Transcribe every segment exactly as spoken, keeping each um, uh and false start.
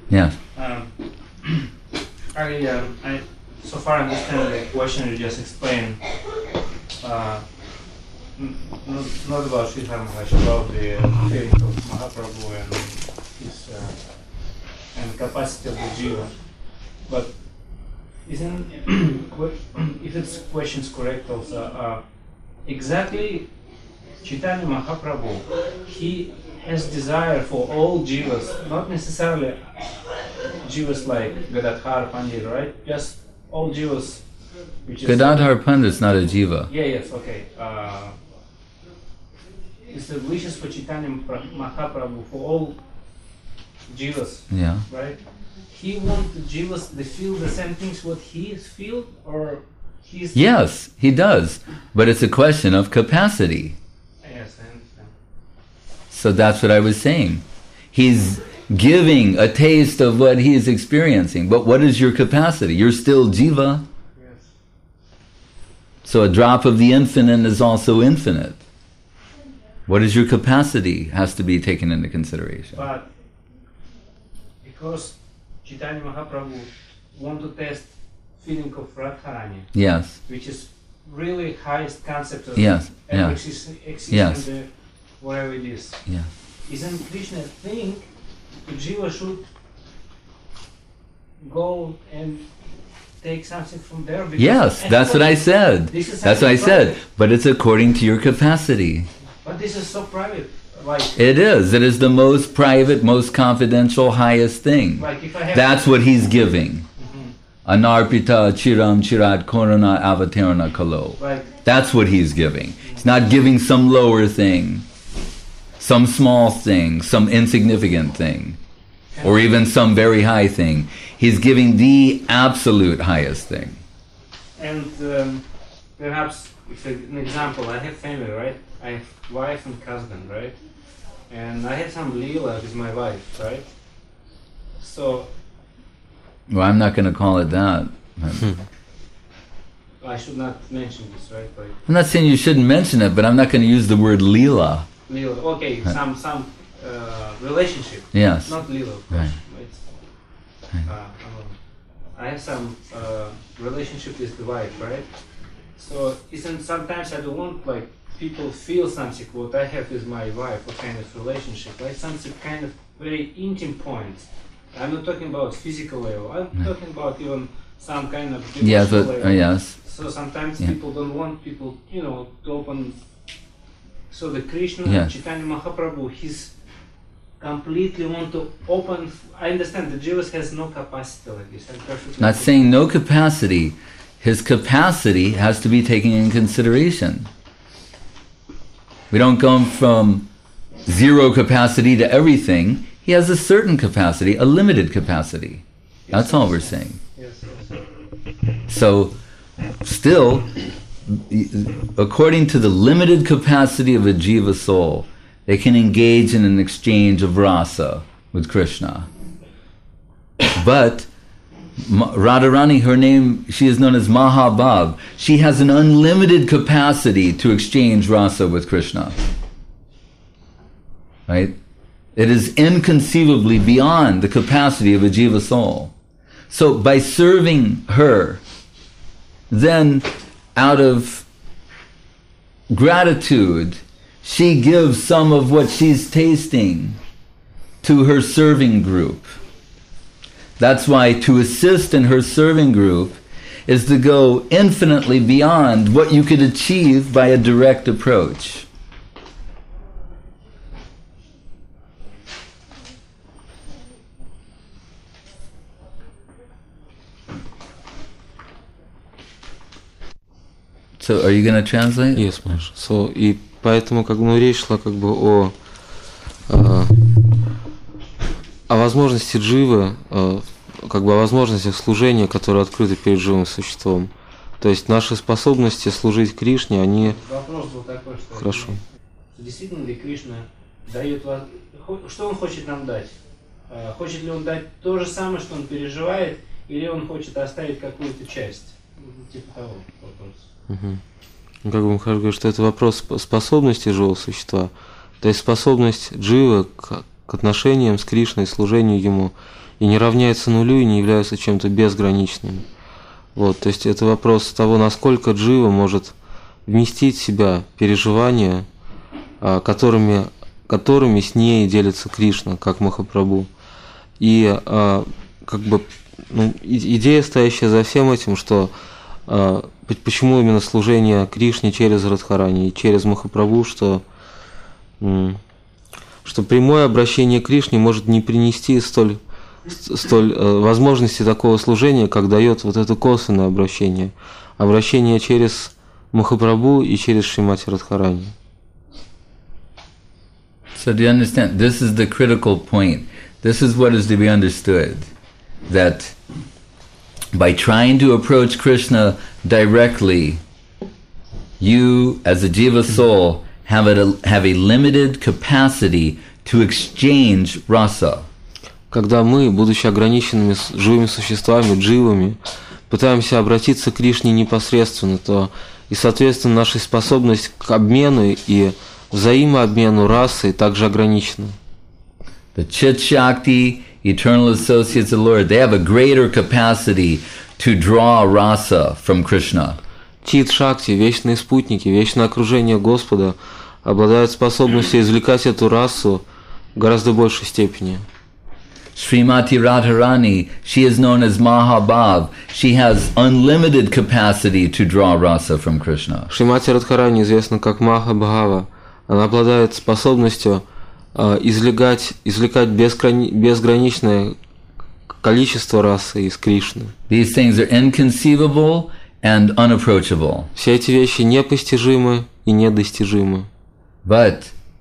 Yeah. Um, I, uh, I so far understand the question you just explained. Uh, n- not, not about Sridhar Maharaj, about the uh, feeling of Mahaprabhu and his uh, and capacity of the jiva. But isn't if its question is correct also, uh, exactly Chaitanya Mahaprabhu, he has desire for all jivas, not necessarily jivas like Gadadhar Pandit, right? Just all jivas. Which is Gadadhar Pandit is not a jiva. Yeah, yes, okay. Uh, it's the wishes for Chaitanya Mahaprabhu for all jivas, Yeah. right? He wants the jivas to feel the same things what he is feel, or he's... Yes, he does. But it's a question of capacity. Yes, I understand. So that's what I was saying. He's giving a taste of what he is experiencing. But what is your capacity? You're still jiva. Yes. So a drop of the infinite is also infinite. What is your capacity has to be taken into consideration. But because Chaitanya Mahaprabhu want to test feeling of Radharani, Yes. which is really highest concept of Yes. ever Yeah. exist, exist Yes. in the, wherever it is. Yeah. Isn't Krishna think the jiva should go and take something from there? Because Yes, that's what I said. This is That's what I something said. private. But it's according to your capacity. But this is so private. Like, It is. It is the most private, most confidential, highest thing. like if I have... That's what he's giving. Anarpita chiram chirat korana avatarana kalo. Like, That's what he's giving. He's not giving some lower thing, some small thing, some insignificant thing, or even some very high thing. He's giving the absolute highest thing. and um, perhaps, if an example, I have family, right? I have wife and husband, right? And I have some leela with my wife, right? So Well, I'm not going to call it that. I should not mention this, right? Like I'm not saying you shouldn't mention it, but I'm not going to use the word leela. leela, okay, some some uh, relationship, Yes. not leela, of course. Right. It's, uh, um, I have some uh, relationship with the wife, right? So isn't sometimes I don't want like people feel something what I have with my wife, what kind of relationship, like something kind of very intimate point. I'm not talking about physical level. I'm No. talking about even some kind of Yes, emotional but, level. uh, yes. So sometimes Yeah. people don't want people, you know, to open. So the Krishna, Yes. Chaitanya Mahaprabhu, he's completely want to open. I understand the Jivas has no capacity like this. I'm perfectly Not okay. saying no capacity. His capacity has to be taken in consideration. We don't come from zero capacity to everything. He has a certain capacity, a limited capacity. That's all we're saying. Yes, yes. So, still, according to the limited capacity of a jiva soul, they can engage in an exchange of rasa with Krishna. But Radharani, her name, she is known as Mahabhav. She has an unlimited capacity to exchange rasa with Krishna. Right? It is inconceivably beyond the capacity of a jiva soul. So by serving her, then out of gratitude, she gives some of what she's tasting to her serving group. That's why to assist in her serving group is to go infinitely beyond what you could achieve by a direct approach. So, are you going to translate? Yes, Maharaj. So, и поэтому как бы ну, речь шла как бы о, о, о возможности дживы, о, как бы о возможностях служения, которые открыты перед живым существом. То есть наши способности служить Кришне, они... Вопрос был такой, что Хорошо. действительно ли Кришна дает вас... Что он хочет нам дать? Хочет ли он дать то же самое, что он переживает, или он хочет оставить какую-то часть? Типа того вопрос. Угу. Ну, как бы Махарадж говорит, что это вопрос способности живого существа, то есть способность дживы к, к отношениям с Кришной, служению ему, и не равняется нулю, и не является чем-то безграничным. Вот, то есть это вопрос того, насколько джива может вместить в себя переживания, которыми, которыми с ней делится Кришна, как Махапрабху. И как бы ну, идея, стоящая за всем этим, что почему именно служение Кришне через Радхарани и через Махапрабху, что, что прямое обращение к Кришне может не принести столь, столь возможности такого служения, как дает вот это косвенное обращение, обращение через Махапрабху и через Шримати Радхарани. So do you understand? This is the critical point. This is what is to be understood. That by trying to approach Krishna directly, you, as a jiva soul, have a, have a limited capacity to exchange rasa. Когда мы, будучи ограниченными живыми существами, дживами, пытаемся обратиться к Кришне непосредственно, то и, соответственно, наша способность к обмену и взаимообмену расой также ограничена. The Chit Shakti, eternal associates of the Lord, they have a greater capacity to draw rasa from Krishna. Чит Шакти, вечные спутники, вечное окружение Господа, обладают способностью извлекать эту расу в гораздо большей степени. Srimati Radharani, she is known as Mahabhav. She has unlimited capacity to draw rasa from Krishna. Шримати Радхарани известна как Махабхава. Она обладает способностью э, извлекать, извлекать безграни, безграничное количество расы из Кришны. These things are inconceivable and unapproachable. Все эти вещи непостижимы и недостижимы. But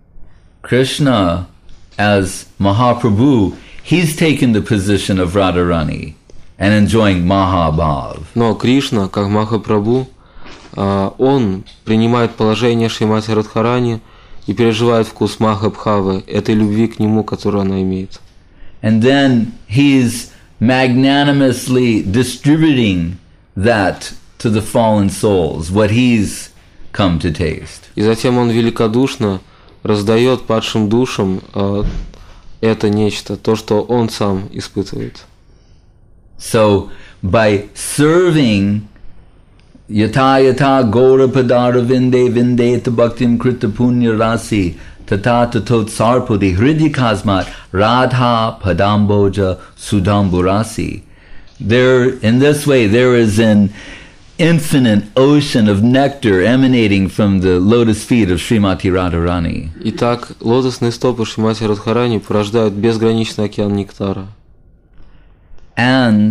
Krishna, as Mahaprabhu, he's taken the position of Radharani and enjoying Mahabhav. Но Кришна, как Махапрабху, он принимает положение Шримати Радхарани и переживает вкус Махабхавы, этой любви к нему, которую она имеет. And then he's magnanimously distributing that to the fallen souls, what he's come to taste. И затем он великодушно раздает падшим душам это нечто, то, что он сам испытывает. So, by serving Yata yata gora padara vinde vinde bhaktim krita punya rasi tata tatot sarpudi hridyakasmat radha padamboja sudamburasi. There, in this way, there is an infinite ocean of nectar emanating from the lotus feet of Srimati Radharani. Итак, лотосные стопы Шримати Радхарани порождают безграничный океан нектара. And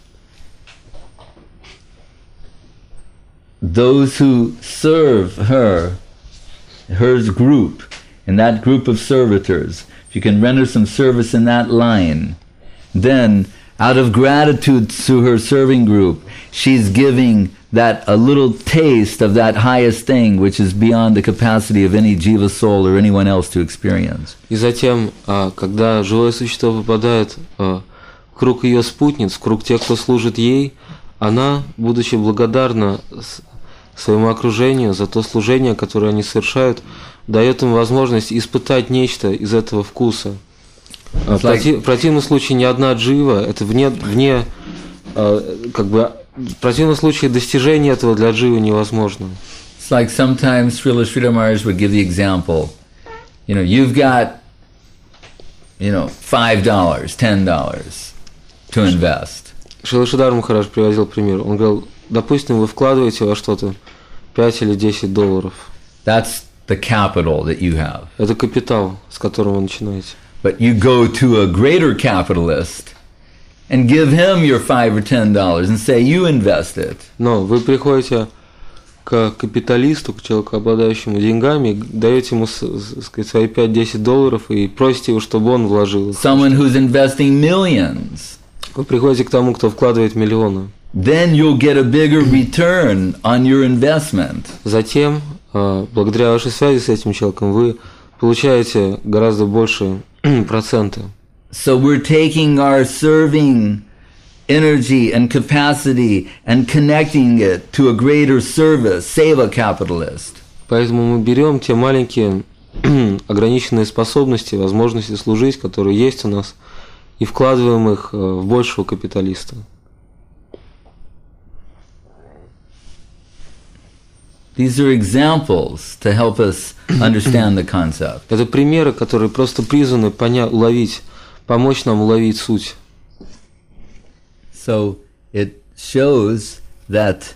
those who serve her, her group, in that group of servitors, if you can render some service in that line, then out of gratitude to her serving group, she's giving that a little taste of that highest thing which is beyond the capacity of any jiva soul or anyone else to experience. И затем, когда живое существо попадает в круг ее спутниц, в круг тех, кто служит ей, она, будучи благодарна своему окружению за то служение, которое они совершают, дает им возможность испытать нечто из этого вкуса. В like, противном случае ни одна джива, это вне, вне как бы, в противном случае достижение этого для дживы невозможно. It's like sometimes Srila Sridhar Maharaj would give the example, you know, you've got, you know, five dollars, ten dollars to invest. Шрила Шридар Махарадж приводил пример. Он говорил, допустим, вы вкладываете во что-то пять или десять долларов. That's the capital that you have. Это капитал, с которым вы начинаете. But you go to a greater capitalist and give him your five or ten dollars and say you invest it. Но вы приходите к капиталисту, к человеку, обладающему деньгами, даете ему, сказать, свои пять-десять долларов и просите его, чтобы он вложил. Someone who's investing millions. Вы приходите к тому, кто вкладывает миллионы. Then you'll get a bigger return on your investment. Затем, благодаря вашей связи с этим человеком, вы получаете гораздо больше проценты. So we're taking our serving energy and capacity and connecting it to a greater service, seva capitalist. Поэтому мы берем те маленькие ограниченные способности, возможности служить, которые есть у нас, и вкладываем их в большего капиталиста. These are examples to help us understand the concept. Это примеры, которые просто призваны поня- уловить, помочь нам уловить суть. So it shows that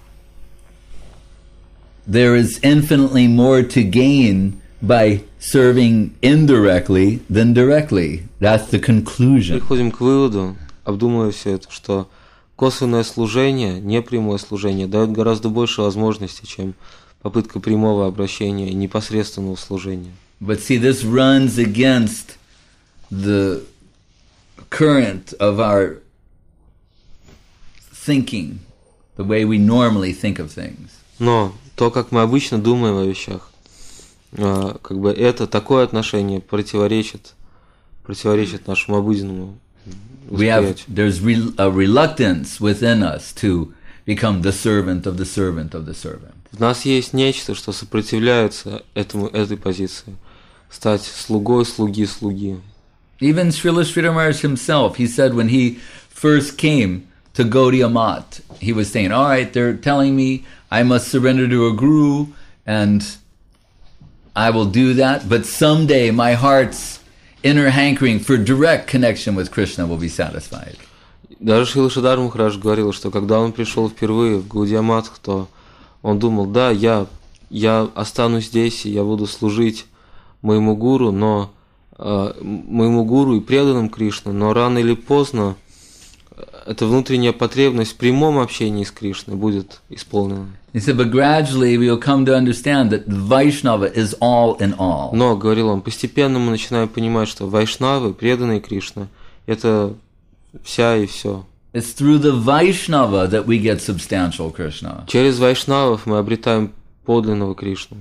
there is infinitely more to gain by serving indirectly than directly. That's the conclusion. Приходим к выводу, обдумывая все это, что косвенное служение, непрямое служение дает гораздо больше возможностей, чем попытка прямого обращения и непосредственного служения. But see, this runs against the current of our thinking, the way we normally think of things. Но то, как мы обычно думаем о вещах, как бы это такое отношение противоречит, противоречит нашему обыденному. We have, there's re, a reluctance within us to become the servant of the servant of the servant. В нас есть нечто, что сопротивляется этому, этой позиции, стать слугой слуги слуги. Even Srila Sridhar Maharaj himself, he said when he first came to Gaudiya Math, he was saying, all right, they're telling me I must surrender to a guru, and I will do that, but someday my heart's inner hankering for direct connection with Krishna will be satisfied. Даже Шрила Шридхар Махарадж говорил, что когда он пришел впервые в Гаудия Матх, то он думал, да, я, я останусь здесь, и я буду служить моему гуру, но э, моему гуру и преданным Кришне, но рано или поздно эта внутренняя потребность в прямом общении с Кришной будет исполнена. He said, but gradually we will come to understand that Vaishnava is all in all. Но, говорил он, постепенно мы начинаем понимать, что вайшнавы, преданные Кришне, это вся и все. It's through the Vaishnava that we get substantial Krishna. Через вайшнавов мы обретаем подлинного Кришну.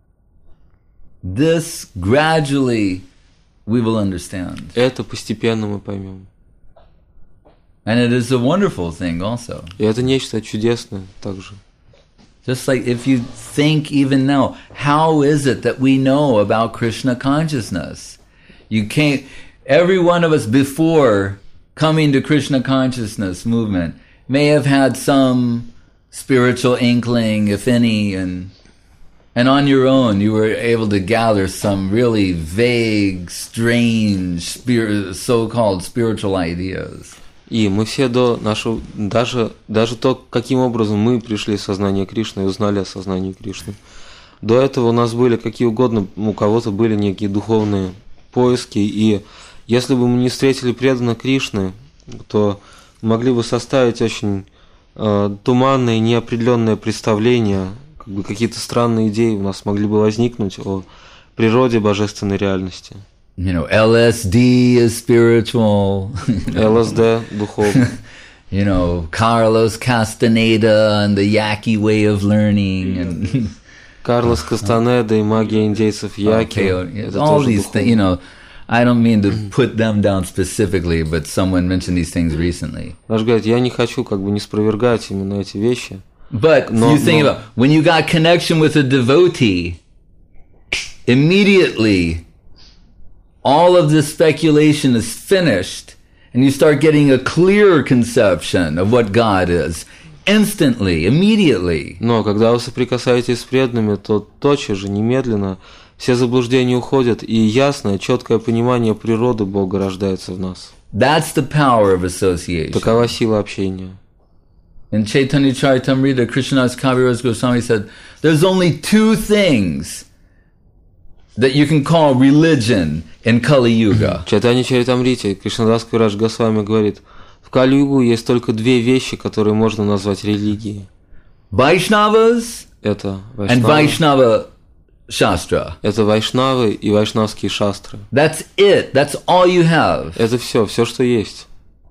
This gradually we will understand. Это постепенно мы поймем. And it is a wonderful thing also. И это нечто чудесное также. Just like if you think even now, how is it that we know about Krishna consciousness? You can't, every one of us before coming to Krishna consciousness movement may have had some spiritual inkling, if any, and and on your own you were able to gather some really vague, strange, spirit, so-called spiritual ideas. И мы все до нашего, даже, даже то, каким образом мы пришли в сознание Кришны и узнали о сознании Кришны. До этого у нас были какие угодно, у кого-то были некие духовные поиски, и если бы мы не встретили преданных Кришны, то могли бы составить очень э, туманное, неопределенное представление, как бы какие-то странные идеи у нас могли бы возникнуть о природе божественной реальности. You know, L S D is spiritual. Л С Д духовный. You know, Carlos Castaneda and the Yaqui way of learning, and Карлос Кастанеда и магия индейцев Яки. okay, all these things. You know, I don't mean to put them down specifically, but someone mentioned these things recently. Даже говорят, я не хочу как бы не спровергать именно эти вещи. But No, you think no. about when you got connection with a devotee, immediately all of this speculation is finished, and you start getting a clearer conception of what God is. Instantly, immediately. Но когда вы соприкасаетесь с преданными, то тотчас же, немедленно, все заблуждения уходят, и ясное, четкое понимание природы Бога рождается в нас. That's the power of association. Такова сила общения. In Chaitanya Charitamrita, Krishnadas Kaviraj Goswami said, there's only two things that you can call religion in Kali Yuga. В Чайтанья Чаритамрите Кришнадас Кавирадж Госвами говорит, в Кали-югу есть только две вещи, которые можно назвать религией. Vaishnavas Это and вайшнавы, Vaishnava Shastra. это вайшнавы и вайшнавские шастры. That's it. That's all you have. Это все, все, что есть.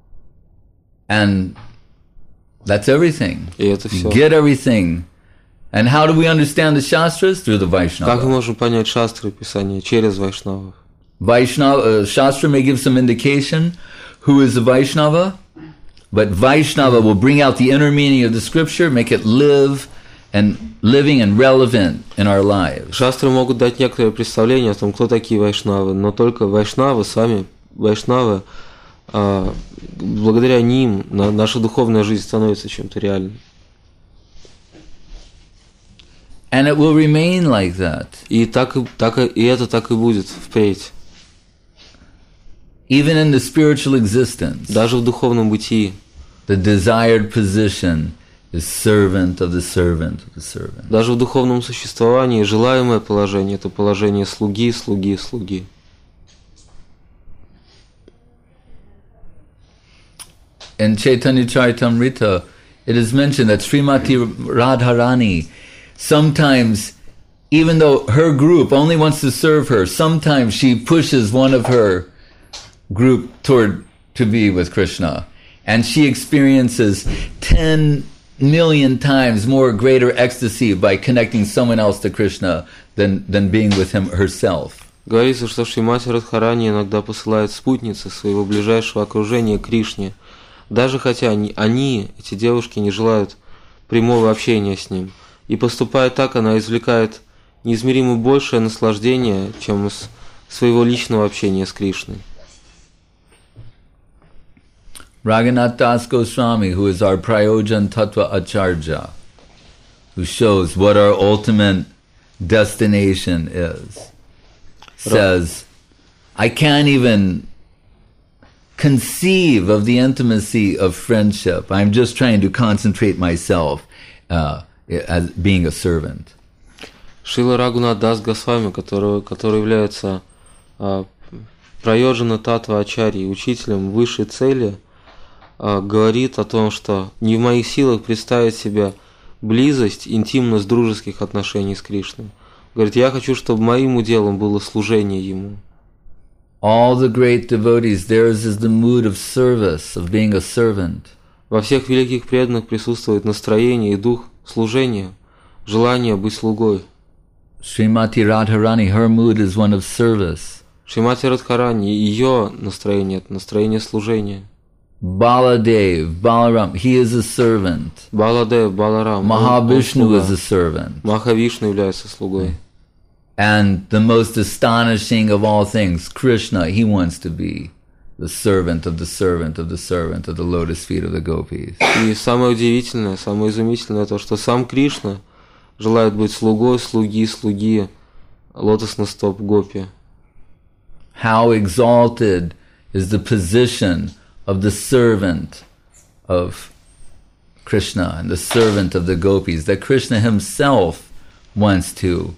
And that's everything. И это все. Get everything. And how do we understand the Shastras? Through the Как мы Vaishnava. можем понять шастры Писания? Через вайшнавов. Vaishnava uh, Shastra may give some indication who is a Vaishnava, but Vaishnava will bring out the inner meaning of the scripture, make it live and living and relevant in our lives. Шастры могут дать некоторое представление о том, кто такие вайшнавы, но только вайшнавы, сами вайшнавы, а, благодаря ним на, наша духовная жизнь становится чем-то реальным. And it will remain like that. И, так, и, так, и это так и будет впредь. Even in the spiritual existence, Даже в духовном бытии. the desired position is servant of the servant of the servant. Даже в духовном существовании желаемое положение – это положение слуги, слуги, слуги. In Chaitanya Charitamrita, it is mentioned that Srimati Radharani, sometimes, even though her group only wants to serve her, sometimes she pushes one of her group toward to be with Krishna. And she experiences ten million times more greater ecstasy by connecting someone else to Krishna than, than being with him herself. Говорится, что Шримати Радхарани иногда посылает спутницы своего ближайшего окружения к Кришне, даже хотя они, они, эти девушки, не желают прямого общения с ним. И поступая так, она извлекает неизмеримо большее наслаждение, чем из своего личного общения с Кришной. Raghunath Das Goswami, who is our Prayojan Tattva Acharya, who shows what our ultimate destination is, says, I can't even conceive of the intimacy of friendship. I'm just trying to concentrate myself uh, as being a servant. Шрила Рагунат Дас Госвами, который, который является а, Прайоджана Татва Ачарьей, учителем высшей цели, а, говорит о том, что не в моих силах представить себе близость, интимность дружеских отношений с Кришной. Говорит, я хочу, чтобы моим уделом было служение Ему. All the great devotees, theirs is the mood of service, of being a servant. Во всех великих преданных присутствует настроение и дух служения, желание быть слугой. Srimati Radharani, her mood is one of service. Шримати Радхарани, ее настроение – это настроение служения. Baladev, Balaram, he is a servant. Баладев, Баларам, Mahavishnu is a servant. Махавишну является слугой. And the most astonishing of all things, Krishna, he wants to be the servant of the servant of the servant of the lotus feet of the gopis. И самое удивительное, самое изумительное то, что сам Кришна желает быть слугой, слуги, слуги лотосных стоп гопи. How exalted is the position of the servant of Krishna and the servant of the gopis, that Krishna himself wants to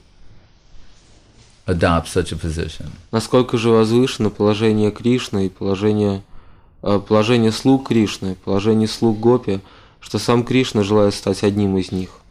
adopt such a position. Насколько же возвышено положение Кришны и положение, положение слуг Кришны, положение слуг гопи, что сам Кришна желает стать одним из них.